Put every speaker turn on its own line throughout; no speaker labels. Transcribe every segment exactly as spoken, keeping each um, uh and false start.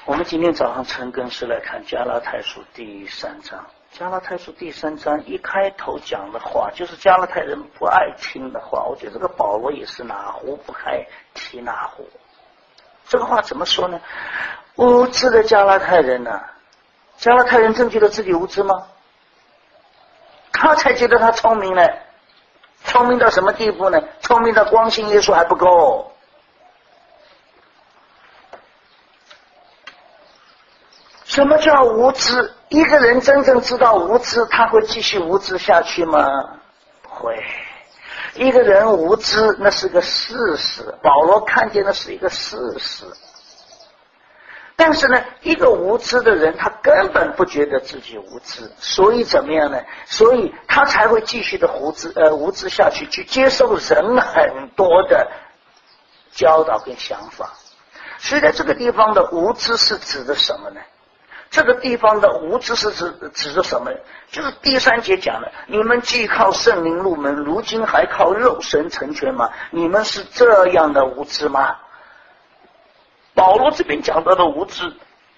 我们今天早上晨更是来看加拉太书第三章。加拉太书第三章一开头讲的话，就是加拉太人不爱听的话。我觉得这个保罗也是哪壶不开提哪壶。这个话怎么说呢？无知的加拉太人呢、啊？加拉太人真觉得自己无知吗？他才觉得他聪明呢。聪明到什么地步呢？聪明到光信耶稣还不够。什么叫无知？一个人真正知道无知，他会继续无知下去吗？不会。一个人无知，那是个事实，保罗看见的是一个事实。但是呢，一个无知的人，他根本不觉得自己无知，所以怎么样呢？所以他才会继续的无知呃无知下去，去接受人很多的教导跟想法。所以在这个地方的无知是指的什么呢？这个地方的无知是指指着什么？就是第三节讲的，你们既靠圣灵入门，如今还靠肉身成全吗？你们是这样的无知吗？保罗这边讲到的无知，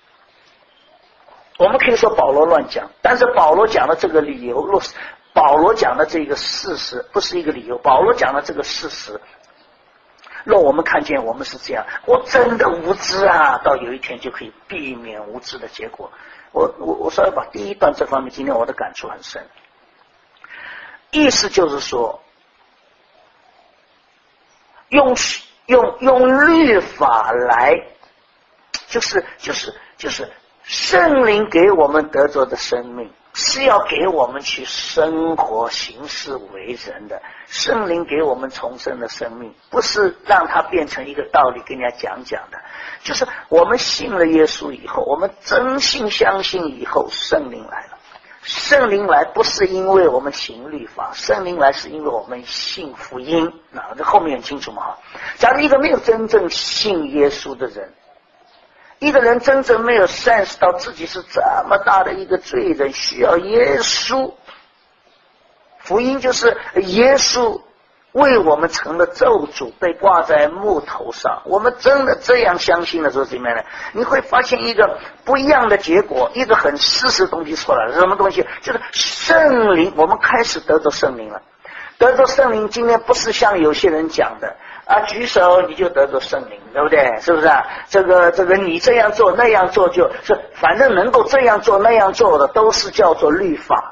我们可以说保罗乱讲，但是保罗讲的这个理由，保罗讲的这个事实不是一个理由，保罗讲的这个事实，若我们看见我们是这样，我真的无知啊，到有一天就可以避免无知的结果。我我我稍微把第一段这方面，今天我的感触很深。意思就是说，用用用律法来，就是就是就是圣灵给我们得着的生命，是要给我们去生活行事为人的。圣灵给我们重生的生命，不是让它变成一个道理跟人家讲讲的，就是我们信了耶稣以后，我们真心相信以后，圣灵来了。圣灵来不是因为我们行律法，圣灵来是因为我们信福音。那这后面很清楚嘛。假如一个没有真正信耶稣的人，一个人真正没有 sense 到自己是这么大的一个罪人，需要耶稣。福音就是耶稣为我们成了咒诅，被挂在木头上。我们真的这样相信的时候，怎么样呢？你会发现一个不一样的结果，一个很事实的东西出来了。什么东西？就是圣灵，我们开始得着圣灵了。得着圣灵，今天不是像有些人讲的啊，举手你就得着圣灵，对不对？是不是啊？这个这个你这样做那样做，就是反正能够这样做那样做的，都是叫做律法。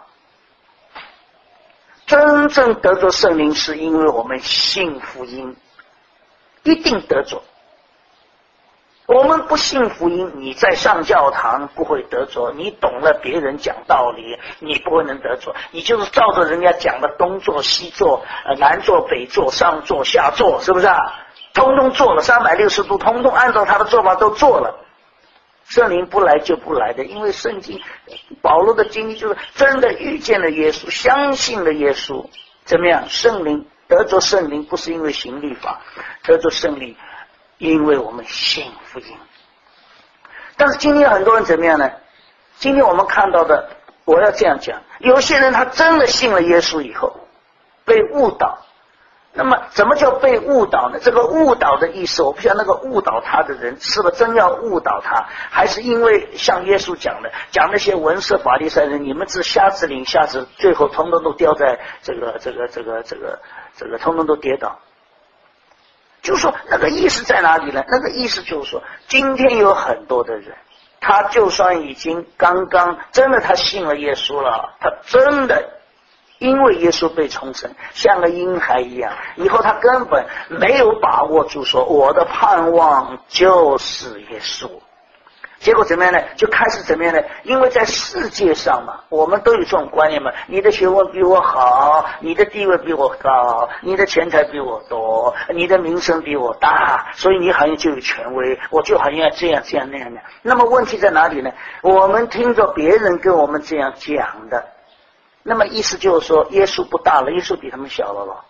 真正得着圣灵，是因为我们信福音，一定得着。我们不信福音，你在上教堂不会得着，你懂了别人讲道理，你不会能得着。你就是照着人家讲的东做西做，呃，南做北做，上做下做，是不是啊？通通做了，三百六十度，通通按照他的做法都做了。圣灵不来就不来的，因为圣经保罗的经历就是真的遇见了耶稣，相信了耶稣，怎么样？圣灵得着圣灵不是因为行律法，得着圣灵因为我们信福音。但是今天很多人怎么样呢？今天我们看到的，我要这样讲，有些人他真的信了耶稣以后被误导。那么怎么叫被误导呢？这个误导的意思，我不晓得那个误导他的人是不是真要误导他，还是因为像耶稣讲的，讲那些文士法利赛人，你们是瞎子领瞎子，最后通通都掉在这个这个这个这个这个通通都跌倒。就是说那个意思在哪里呢？那个意思就是说，今天有很多的人，他就算已经刚刚真的他信了耶稣了，他真的因为耶稣被重生，像个婴孩一样，以后他根本没有把握住说我的盼望就是耶稣。结果怎么样呢？就开始怎么样呢？因为在世界上嘛，我们都有这种观念嘛，你的学问比我好，你的地位比我高，你的钱财比我多，你的名声比我大，所以你好像就有权威，我就好像要这样这样那样的。那么问题在哪里呢？我们听着别人跟我们这样讲的，那么意思就是说耶稣不大了，耶稣比他们小了了。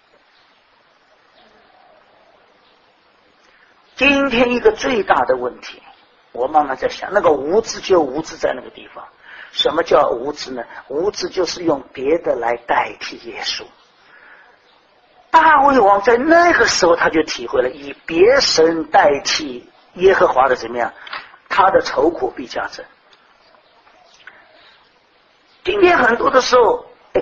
今天一个最大的问题，我慢慢在想，那个无知就无知在那个地方。什么叫无知呢？无知就是用别的来代替耶稣。大卫王在那个时候他就体会了，以别神代替耶和华的怎么样？ 他的愁苦必加增。今天很多的时候，哎，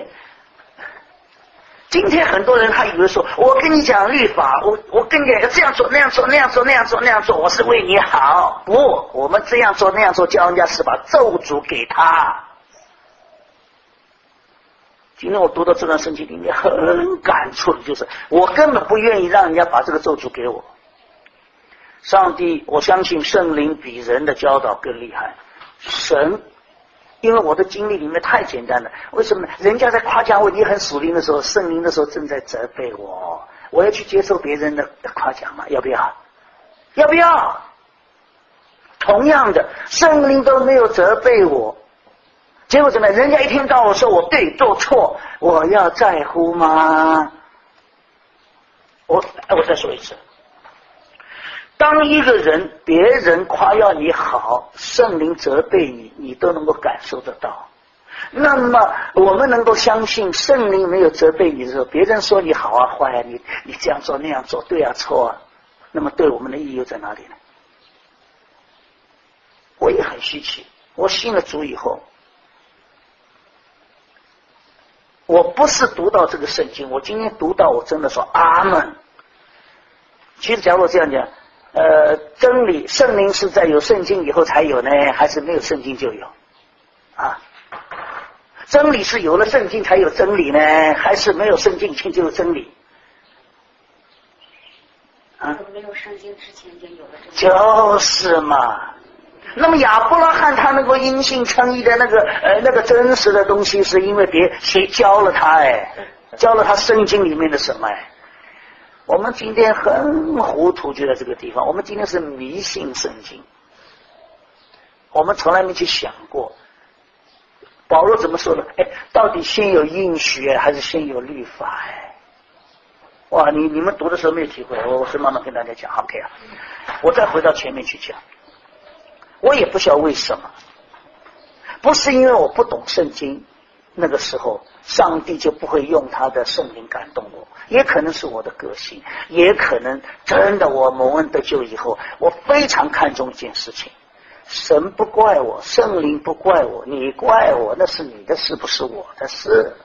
今天很多人他以为说，我跟你讲律法，我我跟你讲这样做那样做那样做那样做那样做，我是为你好。不，我们这样做那样做，教人家是把咒诅给他。今天我读到这段圣经里面很感触的就是，我根本不愿意让人家把这个咒诅给我。上帝，我相信圣灵比人的教导更厉害。神，因为我的经历里面太简单了，为什么呢？人家在夸奖我你很属灵的时候，圣灵的时候正在责备我，我要去接受别人的夸奖吗？要不要？要不要？同样的，圣灵都没有责备我，结果怎么样？人家一听到我说我对做错，我要在乎吗？我我再说一次，当一个人别人夸耀你好，圣灵责备你，你都能够感受得到。那么我们能够相信圣灵没有责备你的时候，别人说你好啊坏啊，你你这样做那样做对啊错啊，那么对我们的意义又在哪里呢？我也很稀奇，我信了主以后，我不是读到这个圣经，我今天读到我真的说阿门。其实假如我这样讲，呃，真理圣灵是在有圣经以后才有呢，还是没有圣经就有啊？真理是有了圣经才有真理呢，还是没有圣经以前就有真理啊？
没有圣经之前就有了真理，
就是嘛。那么亚伯拉罕他能够因信称义的那个呃那个真实的东西，是因为别谁教了他哎，教了他圣经里面的什么哎？我们今天很糊涂，就在这个地方。我们今天是迷信圣经，我们从来没去想过。保罗怎么说的？哎，到底先有应许还是先有律法？哎，哇，你你们读的时候没有体会，我我是慢慢跟大家讲 ，OK 啊。我再回到前面去讲。我也不晓得为什么，不是因为我不懂圣经，那个时候上帝就不会用他的圣灵感动我，也可能是我的个性，也可能真的我蒙恩得救以后，我非常看重一件事情，神不怪我，圣灵不怪我，你怪我那是你的事，不是我的事。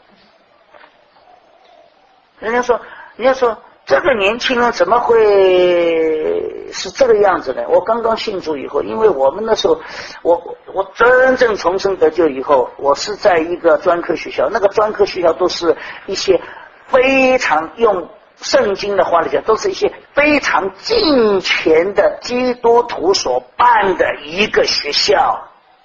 人家说人家说这个年轻人怎么会是这个样子呢？我刚刚信主以后，因为我们那时候我我真正重生得救以后，我是在一个专科学校，那个专科学校都是一些非常用圣经的话来讲，都是一些非常敬虔的基督徒所办的一个学校。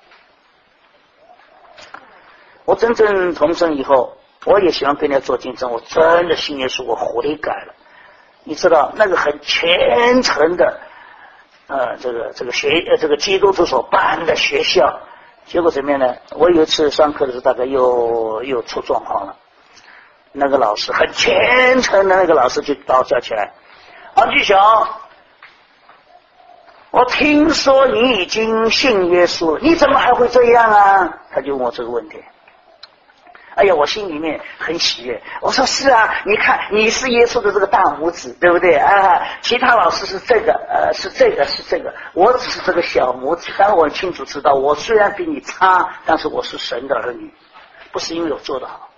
我真正重生以后，我也喜欢跟人家做竞争，我真的信耶稣，我悔改了。你知道那个很虔诚的呃这个这个学呃这个基督徒所办的学校，结果怎么样呢？我有一次上课的时候，大概又又出状况了。那个老师很虔诚的那个老师就把我叫起来，王巨雄，我听说你已经信耶稣了，你怎么还会这样啊？他就问我这个问题。哎呀，我心里面很喜悦。我说是啊，你看你是耶稣的这个大拇指，对不对啊？其他老师是这个，呃，是这个，是这个，我只是这个小拇指。但我很清楚知道，我虽然比你差，但是我是神的儿女，不是因为我做得好。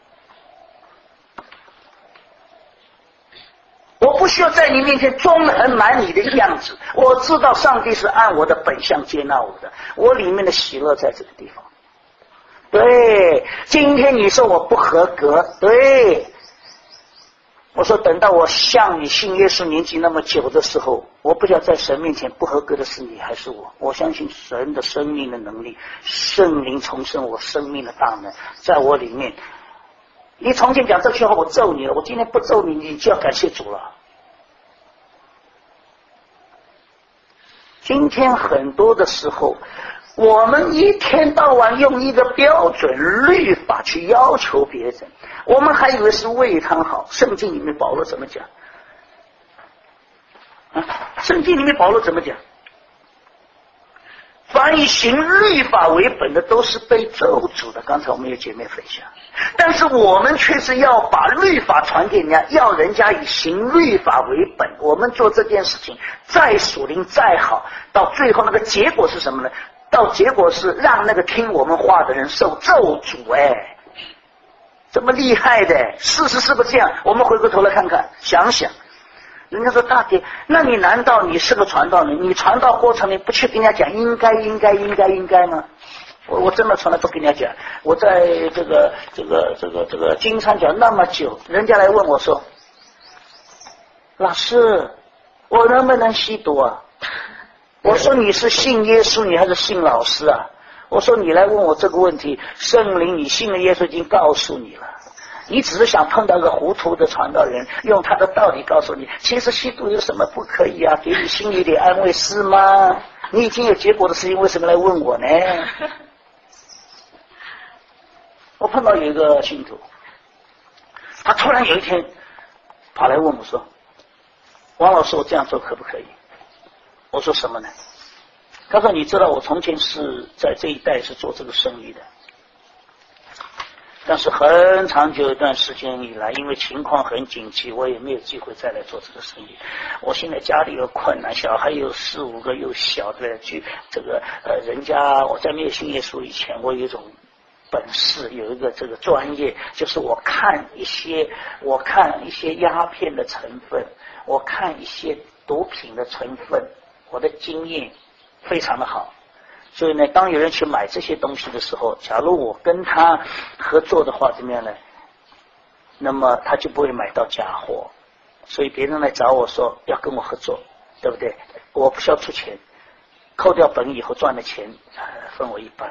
我不需要在你面前装得很满你的样子，我知道上帝是按我的本相接纳我的，我里面的喜乐在这个地方。对，今天你说我不合格，对，我说等到我像你信耶稣年纪那么久的时候，我不知道在神面前不合格的是你还是我。我相信神的生命的能力，圣灵重生我生命的大门在我里面。你从前讲这句话我咒你了，我今天不咒你，你就要感谢主了。今天很多的时候，我们一天到晚用一个标准律法去要求别人，我们还以为是为他好。圣经里面保罗怎么讲啊？圣经里面保罗怎么讲？ 凡以行律法为本的都是被咒诅的，刚才我们有姐妹分享。但是我们却是要把律法传给人家，要人家以行律法为本。我们做这件事情再属灵再好，到最后那个结果是什么呢？到结果是让那个听我们话的人受咒诅。哎，这么厉害的，事实是不是这样？我们回过头来看看，想想。人家说大姐，那你难道你是个传道人？你传道过程你不去跟人家讲应该应该应该应该吗？我我真的从来不跟人家讲。我在这个这个这个这个金山讲那么久，人家来问我说，老师，我能不能吸毒啊？我说你是信耶稣你还是信老师啊？我说你来问我这个问题，圣灵你信了耶稣已经告诉你了。你只是想碰到个糊涂的传道人，用他的道理告诉你，其实吸毒有什么不可以啊？给你心里点安慰是吗？你已经有结果的事情，为什么来问我呢？我碰到有一个信徒，他突然有一天跑来问我说，王老师，我这样做可不可以？我说什么呢？他说你知道我从前是在这一带是做这个生意的，但是很长久一段时间以来，因为情况很紧急，我也没有机会再来做这个生意。我现在家里有困难，小孩有四五个又小的，去这个呃，人家我在没有信耶稣以前，我有一种本事，有一个这个专业，就是我看一些我看一些鸦片的成分，我看一些毒品的成分，我的经验非常的好。所以呢，当有人去买这些东西的时候，假如我跟他合作的话，怎么样呢？那么他就不会买到假货。所以别人来找我说要跟我合作，对不对？我不需要出钱，扣掉本以后赚的钱分我一半。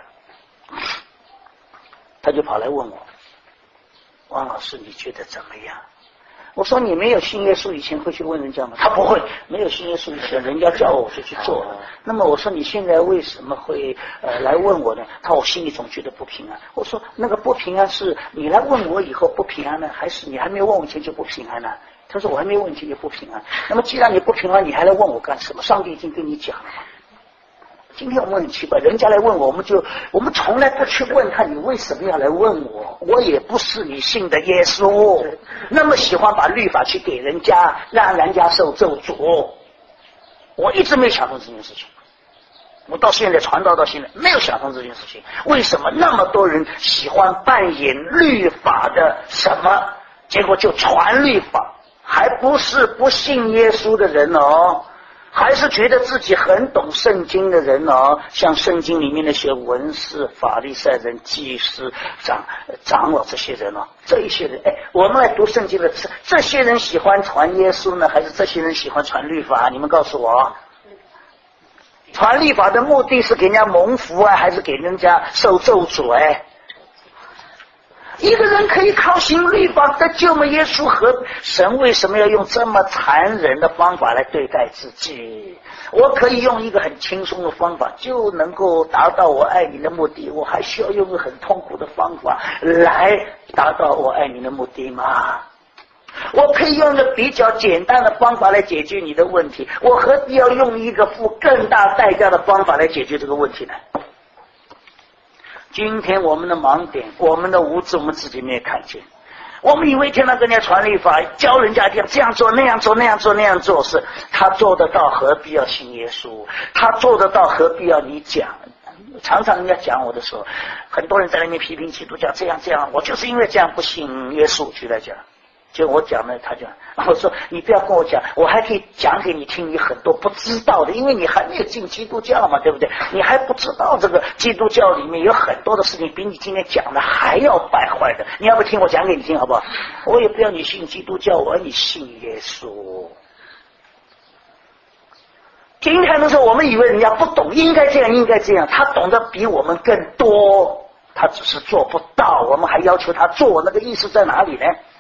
他就跑来问我，王老师你觉得怎么样？我说你没有信耶稣以前会去问人家吗？他不会，没有信耶稣以前人家叫我我就去做了。那么我说你现在为什么会呃来问我呢？他说我心里总觉得不平安。我说那个不平安是你来问我以后不平安呢，还是你还没有问我以前就不平安呢？他说我还没问以前就不平安。那么既然你不平安，你还来问我干什么？上帝已经跟你讲了。今天我们很奇怪，人家来问我，我们就我们从来不去问他你为什么要来问我，我也不是你信的耶稣，那么喜欢把律法去给人家，让人家受咒诅。我一直没想通这件事情，我到现在传道到现在没有想通这件事情，为什么那么多人喜欢扮演律法的什么，结果就传律法，还不是不信耶稣的人哦，还是觉得自己很懂圣经的人哦，像圣经里面那些文士、法利赛人、祭司、长长老这些人哦，这一些人，哎，我们来读圣经的，这些人喜欢传耶稣呢，还是这些人喜欢传律法？你们告诉我，传律法的目的是给人家蒙福啊，还是给人家受咒诅？哎，一个人可以靠行律法得救吗？耶稣和神为什么要用这么残忍的方法来对待自己？我可以用一个很轻松的方法就能够达到我爱你的目的，我还需要用一个很痛苦的方法来达到我爱你的目的吗？我可以用一个比较简单的方法来解决你的问题，我何必要用一个付更大代价的方法来解决这个问题呢？今天我们的盲点，我们的无知，我们自己没有看见。我们以为天天跟人家传律法，教人家这样做那样做那样做那样做，是他做得到，何必要信耶稣？他做得到，何必要你讲？常常人家讲我的时候，很多人在那边批评基督教这样这样，我就是因为这样不信耶稣去来讲。就我讲呢，他讲，我说你不要跟我讲，我还可以讲给你听，你很多不知道的，因为你还没有进基督教嘛，对不对？你还不知道这个基督教里面有很多的事情比你今天讲的还要败坏的，你要不听我讲给你听好不好？我也不要你信基督教，我要你信耶稣。今天的时候我们以为人家不懂，应该这样应该这样，他懂得比我们更多，他只是做不到，我们还要求他做，那个意思在哪里呢？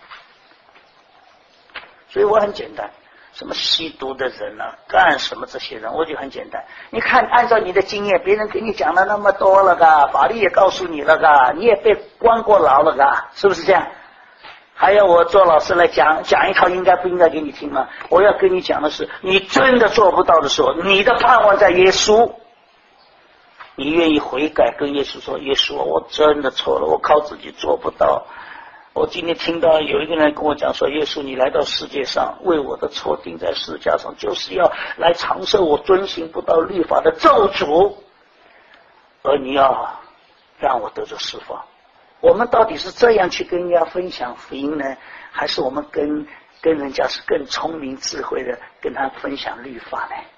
所以我很简单，什么吸毒的人啊，干什么这些人，我就很简单。你看，按照你的经验，别人给你讲了那么多了噶，法律也告诉你了噶，你也被关过牢了噶，是不是这样？还要我做老师来讲讲一套应该不应该给你听吗？我要跟你讲的是，你真的做不到的时候，你的盼望在耶稣。 你愿意悔改，跟耶稣说，耶稣，我真的错了，我靠自己做不到。我今天听到有一个人跟我讲说，耶稣你来到世界上，为我的错钉在十字架上，就是要来长寿我遵行不到律法的咒诅，而你要让我得着释放。我们到底是这样去跟人家分享福音呢，还是我们跟跟人家是更聪明智慧的跟他分享律法呢？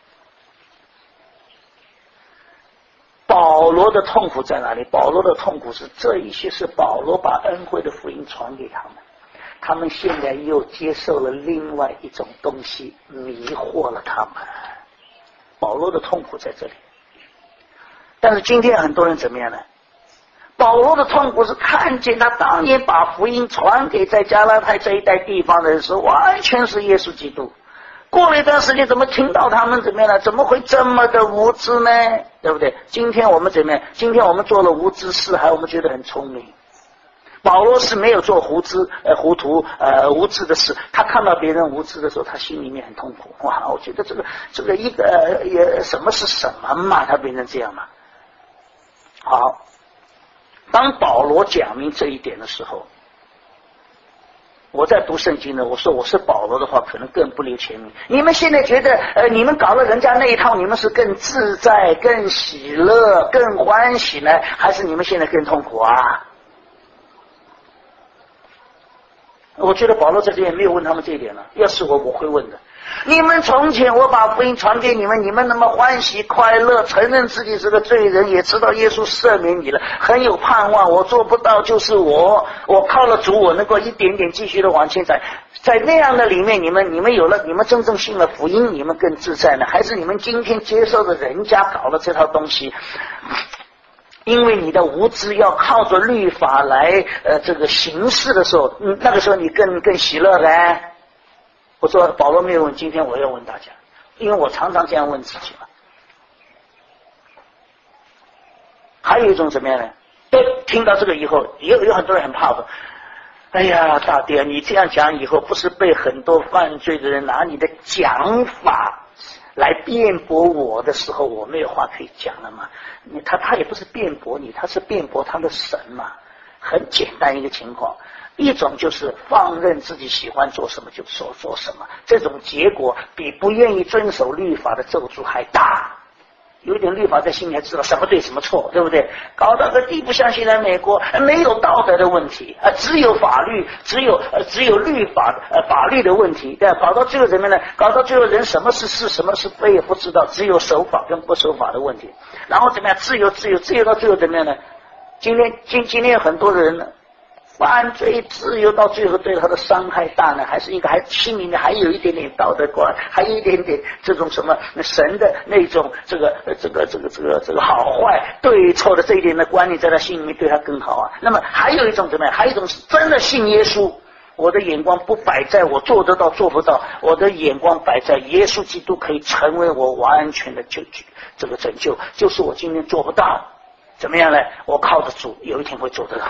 保罗的痛苦在哪里？保罗的痛苦是这一些是保罗把恩惠的福音传给他们，他们现在又接受了另外一种东西，迷惑了他们。保罗的痛苦在这里。但是今天很多人怎么样呢？保罗的痛苦是看见他当年把福音传给在加拉太这一带地方的人时，完全是耶稣基督。过了一段时间，怎么听到他们怎么样呢？怎么会这么的无知呢？对不对？今天我们怎么样？今天我们做了无知事，还我们觉得很聪明。保罗是没有做胡知呃糊涂呃无知的事，他看到别人无知的时候，他心里面很痛苦。哇，我觉得这个这个一个呃也什么是什么嘛？他变成这样嘛？好，当保罗讲明这一点的时候，我在读圣经呢，我说我是保罗的话，可能更不留前面。你们现在觉得，呃，你们搞了人家那一套，你们是更自在、更喜乐、更欢喜呢，还是你们现在更痛苦啊？我觉得保罗在这边没有问他们这一点了。要是我，我会问的。你们从前我把福音传给你们，你们那么欢喜快乐，承认自己是个罪人，也知道耶稣赦免你了，很有盼望。我做不到，就是我，我靠了主，我能够一点点继续的往前走。在那样的里面，你们你们有了，你们真正信了福音，你们更自在呢？还是你们今天接受的人家搞了这套东西？因为你的无知要靠着律法来呃这个行事的时候，嗯，那个时候你更更喜乐嘞。我说保罗没有问，今天我要问大家，因为我常常这样问自己嘛。还有一种怎么样呢？听到这个以后，有有很多人很怕的。哎呀，大爹，你这样讲以后，不是被很多犯罪的人拿你的讲法来辩驳我的时候，我没有话可以讲了嘛？他他也不是辩驳你，他是辩驳他的神嘛。很简单一个情况，一种就是放任自己喜欢做什么就说做什么，这种结果比不愿意遵守律法的咒诅还大。有点律法在心里还知道什么对什么错，对不对？搞到个地步，像现在美国没有道德的问题啊，只有法律，只有呃只有律法呃法律的问题，对吧？搞到最后怎么样呢？搞到最后人什么是是什么是非也不知道，只有守法跟不守法的问题。然后怎么样？自由自由自由到最后怎么样呢？今天今今天很多的人呢，犯罪自由到最后对他的伤害大呢，还是一个还心里面还有一点点道德观，还有一点点这种什么神的那种这个这个这个这个这个好坏对错的这一点的观念在他心里面对他更好啊。那么还有一种怎么样？还有一种是真的信耶稣，我的眼光不摆在我做得到做不到，我的眼光摆在耶稣基督可以成为我完全的救这个拯救，就是我今天做不到，怎么样呢？我靠着主有一天会做得到。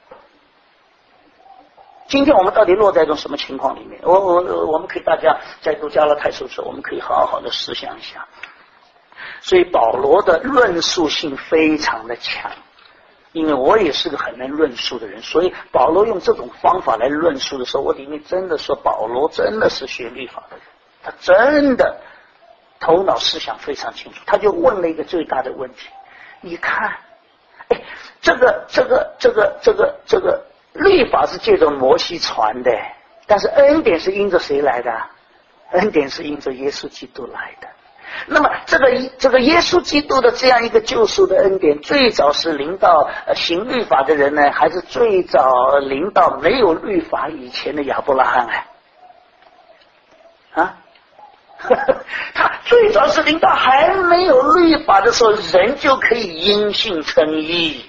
今天我们到底落在一种什么情况里面？我我我们可以大家在读加拉太书的时候，我们可以好好的思想一下。所以保罗的论述性非常的强，因为我也是个很能论述的人，所以保罗用这种方法来论述的时候，我里面真的说保罗真的是学律法的人，他真的头脑思想非常清楚。他就问了一个最大的问题，你看，哎，这个这个这个这个这个律法是借着摩西传的，但是恩典是因着谁来的？恩典是因着耶稣基督来的。那么这个这个耶稣基督的这样一个救赎的恩典，最早是临到呃行律法的人呢，还是最早临到没有律法以前的亚伯拉罕啊？啊？他最早是临到还没有律法的时候，人就可以因信称义。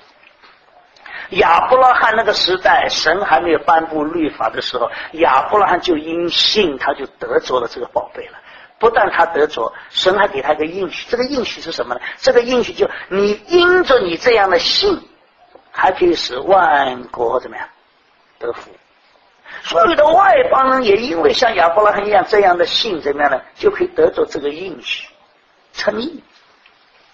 亚伯拉罕那个时代，神还没有颁布律法的时候，亚伯拉罕就因信他就得着了这个宝贝了。不但他得着，神还给他一个应许。这个应许是什么呢？这个应许就你因着你这样的信，还可以使万国怎么样得福。所有的外邦人也因为像亚伯拉罕一样这样的信怎么样呢，就可以得着这个应许称义。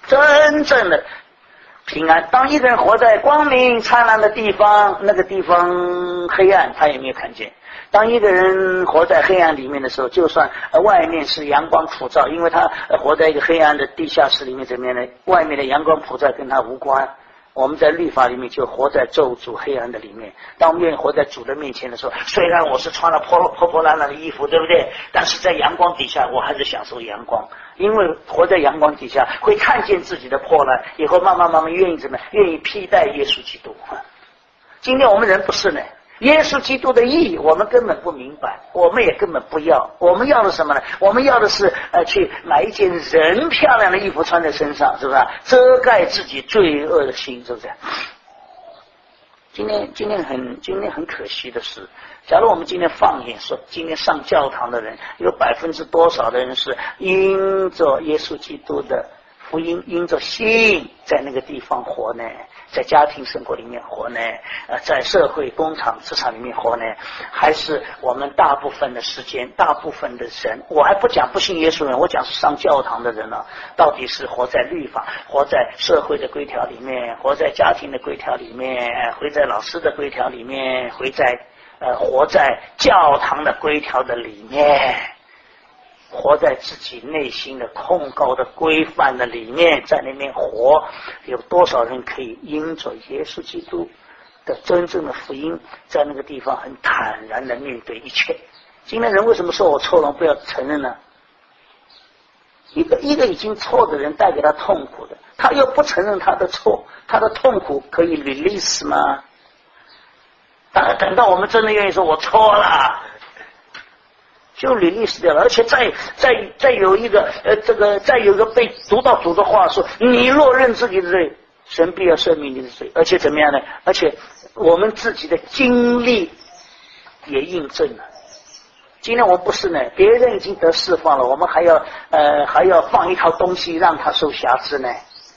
真正的平安。当一个人活在光明灿烂的地方，那个地方黑暗他也没有看见。当一个人活在黑暗里面的时候，就算外面是阳光普照，因为他活在一个黑暗的地下室里面，怎么样呢？外面的阳光普照跟他无关。我们在律法里面就活在咒诅黑暗的里面。当我们愿意活在主的面前的时候，虽然我是穿了破破破烂烂的衣服，对不对？但是在阳光底下我还是享受阳光，因为活在阳光底下会看见自己的破烂，以后慢慢慢慢愿意怎么样？愿意披戴耶稣基督。今天我们人不是呢，耶稣基督的义我们根本不明白，我们也根本不要。我们要的什么呢？我们要的是呃，去买一件人漂亮的衣服穿在身上，是不是？遮盖自己罪恶的心，是不是？今天今天很今天很可惜的是，假如我们今天放眼说，今天上教堂的人有百分之多少的人是因着耶稣基督的福音，因着信在那个地方活呢？在家庭生活里面活呢，呃，在社会工厂职场里面活呢，还是我们大部分的时间，大部分的人，我还不讲不信耶稣人，我讲是上教堂的人了、啊，到底是活在律法，活在社会的规条里面，活在家庭的规条里面，活在老师的规条里面，活在呃活在教堂的规条的里面，活在自己内心的控告的规范的里面，在那边活，有多少人可以因着耶稣基督的真正的福音，在那个地方很坦然的面对一切？今天人为什么说我错了不要承认呢？一个一个已经错的人带给他痛苦的，他又不承认他的错，他的痛苦可以 release 吗？当然等到我们真的愿意说我错了，就release掉了。而且再再再有一个呃，这个再有一个被读到主的话说，你若认自己的罪，神必要赦免你的罪。而且怎么样呢？而且我们自己的经历也印证了。今天我们不是呢，别人已经得释放了，我们还要呃还要放一套东西让他受瑕疵呢。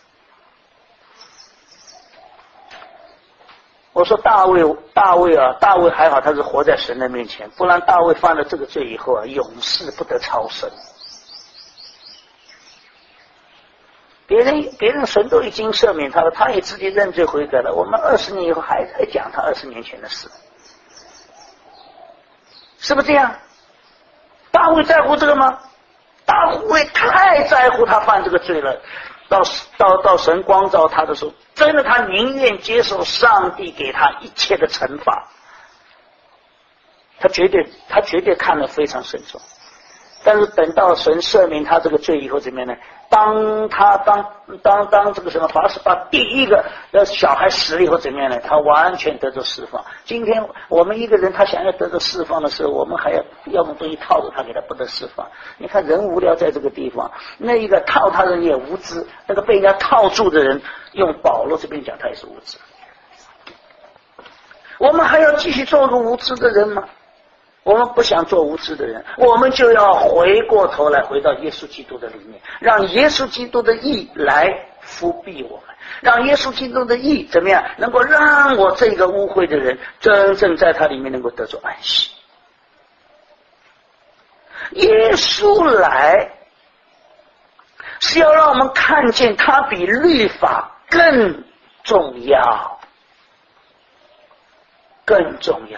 我说大卫，大卫啊，大卫还好，他是活在神的面前，不然大卫犯了这个罪以后啊，永世不得超生。别人别人神都已经赦免他了，他也自己认罪悔改了。我们二十年以后还在讲他二十年前的事，是不是这样？大卫在乎这个吗？大卫太在乎他犯这个罪了。到到到神光照他的时候，真的他宁愿接受上帝给他一切的惩罚，他绝对他绝对看得非常慎重。但是等到神赦免他这个罪以后怎么样呢？当他当当当这个什么法师把第一个呃小孩死了以后怎么样呢？他完全得到释放。今天我们一个人他想要得到释放的时候，我们还要要么东西套着他，给他不得释放。你看人无聊在这个地方，那一个套他的人也无知，那个被人家套住的人，用保罗这边讲他也是无知。我们还要继续做个无知的人吗？我们不想做无知的人，我们就要回过头来回到耶稣基督的里面，让耶稣基督的义来覆庇我们，让耶稣基督的义怎么样能够让我这个污秽的人真正在他里面能够得着安息。耶稣来是要让我们看见他比律法更重要，更重要。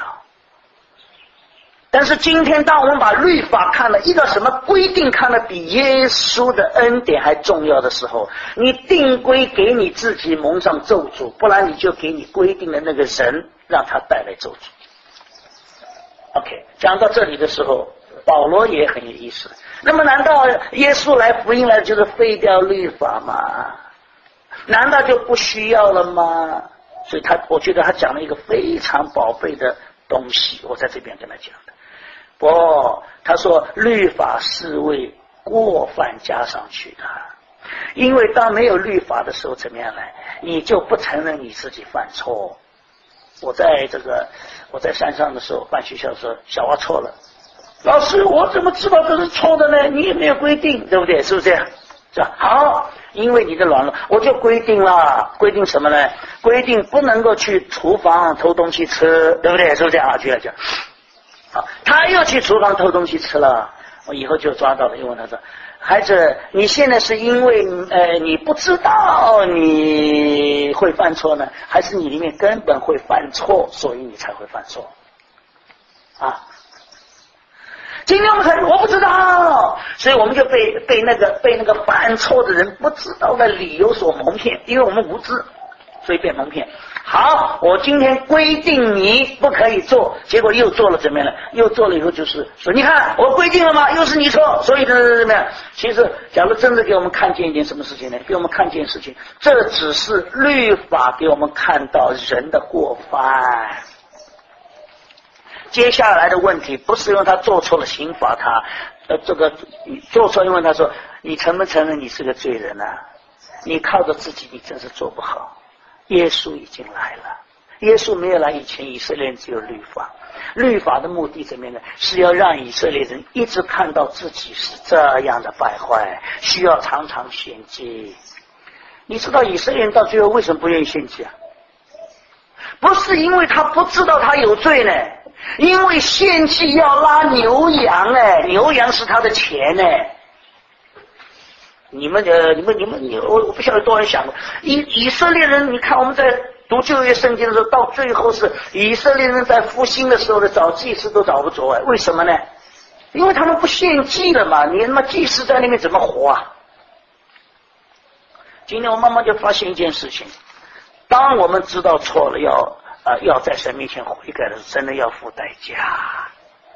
但是今天当我们把律法看了，一个什么规定看了比耶稣的恩典还重要的时候，你定规给你自己蒙上咒诅，不然你就给你规定的那个人让他带来咒诅。 OK， 讲到这里的时候，保罗也很有意思。那么难道耶稣来福音来就是废掉律法吗？难道就不需要了吗？所以他我觉得他讲了一个非常宝贝的东西，我在这边跟他讲的。不，他说律法是为过犯加上去的，因为当没有律法的时候怎么样呢？你就不承认你自己犯错。我在这个我在山上的时候办学校的时候，小娃错了，老师我怎么知道这是错的呢？你也没有规定，对不对？是不是这样？是吧？好，因为你的软弱，我就规定了，规定什么呢？规定不能够去厨房偷东西吃，对不对？是不是这样啊？就要讲，好，他又去厨房偷东西吃了， 我以后就抓到了，又问他说：“孩子，你现在是因为呃你不知道你会犯错呢，还是你里面根本会犯错，所以你才会犯错？”啊！今天我们很我不知道，所以我们就被被那个被那个犯错的人不知道的理由所蒙骗，因为我们无知，所以被蒙骗。好，我今天规定你不可以做，结果又做了怎么样呢？又做了以后就是说，你看我规定了吗？又是你错，所以怎么怎么样？其实，假如真的给我们看见一件什么事情呢？给我们看见事情，这只是律法给我们看到人的过犯。接下来的问题不是因为他做错了刑罚他，呃，这个做错，因为他说你承不承认你是个罪人啊？你靠着自己，你真是做不好。耶稣已经来了，耶稣没有来以前，以色列人只有律法。律法的目的怎么样呢？是要让以色列人一直看到自己是这样的败坏，需要常常献祭。你知道以色列人到最后为什么不愿意献祭啊？不是因为他不知道他有罪呢，因为献祭要拉牛羊哎，牛羊是他的钱哎。你们呃，你们你们你我我不晓得多少人想过，以以色列人，你看我们在读旧约圣经的时候，到最后是以色列人在复兴的时候的找祭司都找不着哎，为什么呢？因为他们不献祭了嘛，你他妈祭司在那边怎么活啊？今天我慢慢就发现一件事情，当我们知道错了，要呃要在神面前悔改的时候，真的要付代价。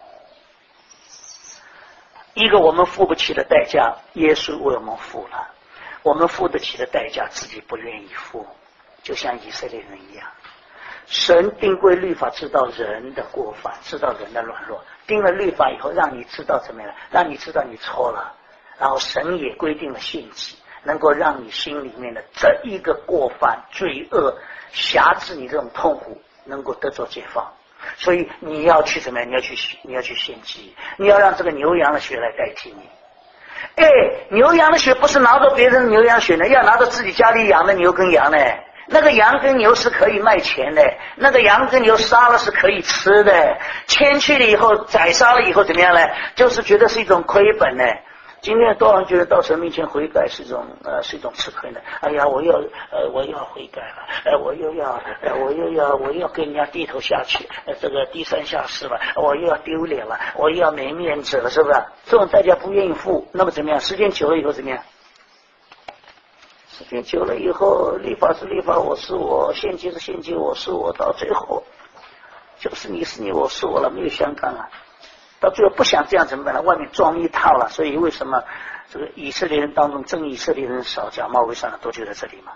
一个我们付不起的代价，耶稣为我们付了；我们付得起的代价，自己不愿意付，就像以色列人一样。神定规律法，知道人的过犯，知道人的软弱，定了律法以后，让你知道怎么样，让你知道你错了，然后神也规定了献祭，能够让你心里面的这一个过犯、罪恶、辖制你这种痛苦，能够得到解放。所以你要去怎么样？你要去你要去献祭，你要让这个牛羊的血来代替你。哎，牛羊的血不是拿着别人的牛羊血呢，要拿着自己家里养的牛跟羊呢。那个羊跟牛是可以卖钱的，那个羊跟牛杀了是可以吃的，牵去了以后宰杀了以后怎么样呢？就是觉得是一种亏本呢。今天多少人觉得到神面前悔改是一种呃是一种吃亏的？哎呀，我要呃我要悔改了，呃我又要呃我又要我又要跟人家低头下去，呃这个低三下四了，我又要丢脸了，我又要没面子了，是不是？这种代价不愿意付，那么怎么样？时间久了以后怎么样？时间久了以后，律法是律法，我是我，献祭是献祭，我是我，到最后就是你是你，我是我了，没有相干了。到最后不想这样怎么办呢？外面装一套了，所以为什么这个以色列人当中真以色列人少，假冒为善的都就在这里嘛？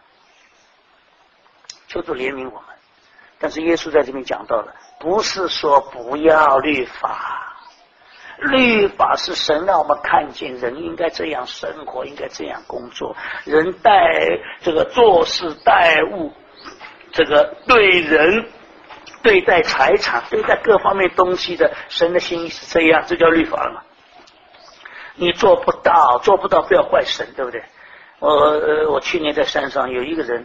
求主怜悯我们。但是耶稣在这边讲到了，不是说不要律法，律法是神让我们看见人应该这样生活，应该这样工作，人待这个做事待物，这个对人对待财产，对待各方面东西的神的心意是这样，这叫律法了嘛？你做不到，做不到不要怪神，对不对？我呃我去年在山上有一个人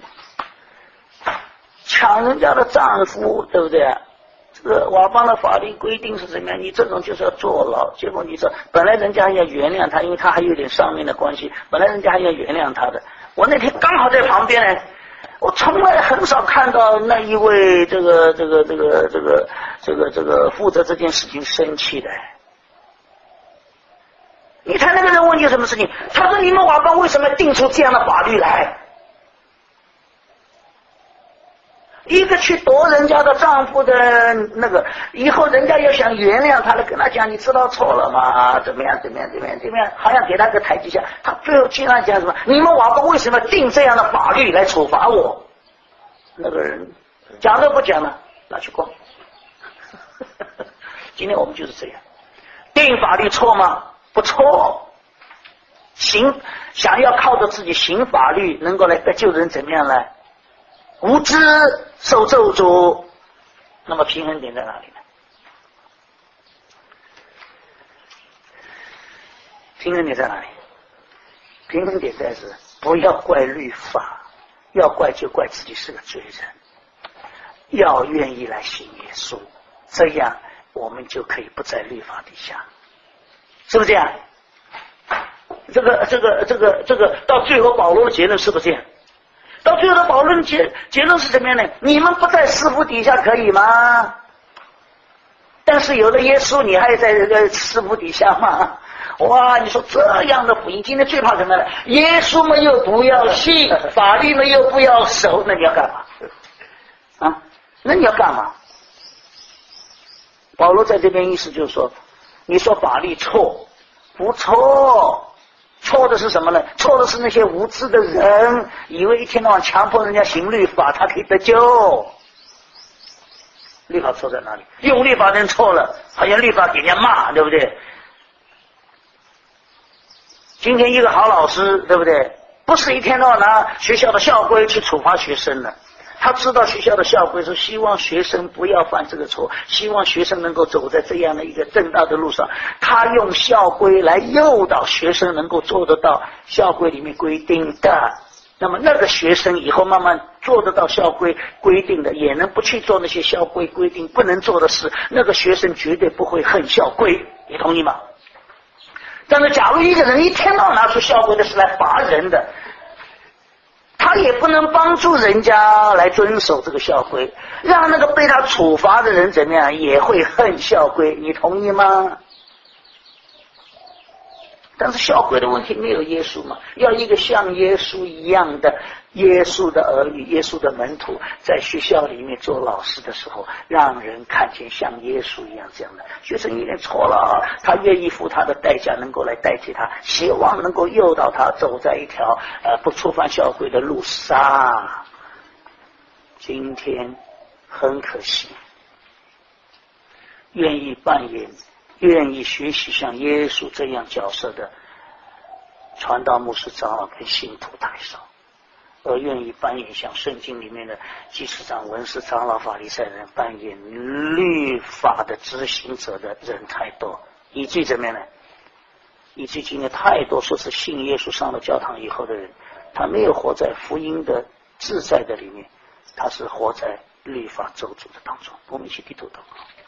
抢人家的丈夫，对不对？这个瓦邦的法律规定是怎么样？你这种就是要坐牢。结果你说本来人家还要原谅他，因为他还有点上面的关系，本来人家还要原谅他的。我那天刚好在旁边呢。我从来很少看到那一位这个这个这个这个这个这个负责这件事情生气的。你看那个人问你什么事情？他说：“你们瓦邦为什么定出这样的法律来？一个去夺人家的丈夫的那个，以后人家要想原谅他了，跟他讲你知道错了吗？怎么样怎么样怎么样怎么样？好像给他个台阶下。他最后竟然讲什么？你们瓦邦为什么定这样的法律来处罚我？那个人讲都不讲了，拿去关。今天我们就是这样，定法律错吗？不错。行，想要靠着自己行法律能够来得救人，怎么样呢？无知受咒诅，那么平衡点在哪里呢？平衡点在哪里？平衡点在是不要怪律法，要怪就怪自己是个罪人，要愿意来信耶稣，这样我们就可以不在律法底下。 是不是这样？这个这个这个这个到最后保罗的结论是不是这样？到最后的保论结结论是怎么样呢？你们不在师傅底下可以吗？但是有了耶稣，你还在这个师傅底下吗？哇！你说这样的福音，今天最怕什么呢？耶稣们又不要信，法律们又不要守，那你要干嘛？啊？那你要干嘛？保罗在这边意思就是说，你说法律错，不错。错的是什么呢？错的是那些无知的人，以为一天到晚强迫人家行律法，他可以得救。律法错在哪里？用律法的人错了，好像律法给人家骂，对不对？今天一个好老师，对不对？不是一天到晚拿学校的校规去处罚学生的。他知道学校的校规是希望学生不要犯这个错，希望学生能够走在这样的一个正道的路上。他用校规来诱导学生能够做得到校规里面规定的，那么那个学生以后慢慢做得到校规规定的，也能不去做那些校规规定不能做的事，那个学生绝对不会恨校规，你同意吗？但是假如一个人一天到晚拿出校规的事来罚人的，他也不能帮助人家来遵守这个校规，让那个被他处罚的人怎么样，也会恨校规，你同意吗？但是校规的问题没有耶稣嘛，要一个像耶稣一样的耶稣的儿女，耶稣的门徒，在学校里面做老师的时候，让人看见像耶稣一样这样的学生，有点错了，他愿意付他的代价，能够来代替他，希望能够诱导他走在一条呃不触犯校规的路上。今天很可惜，愿意扮演愿意学习像耶稣这样角色的传道牧师长老跟信徒太少，而愿意扮演像圣经里面的祭司长、文士长老、法利赛人扮演律法的执行者的人太多，以至于怎么样呢？以至于今天太多说是信耶稣上了教堂以后的人，他没有活在福音的自在的里面，他是活在律法咒诅的当中。我们一起低头祷告。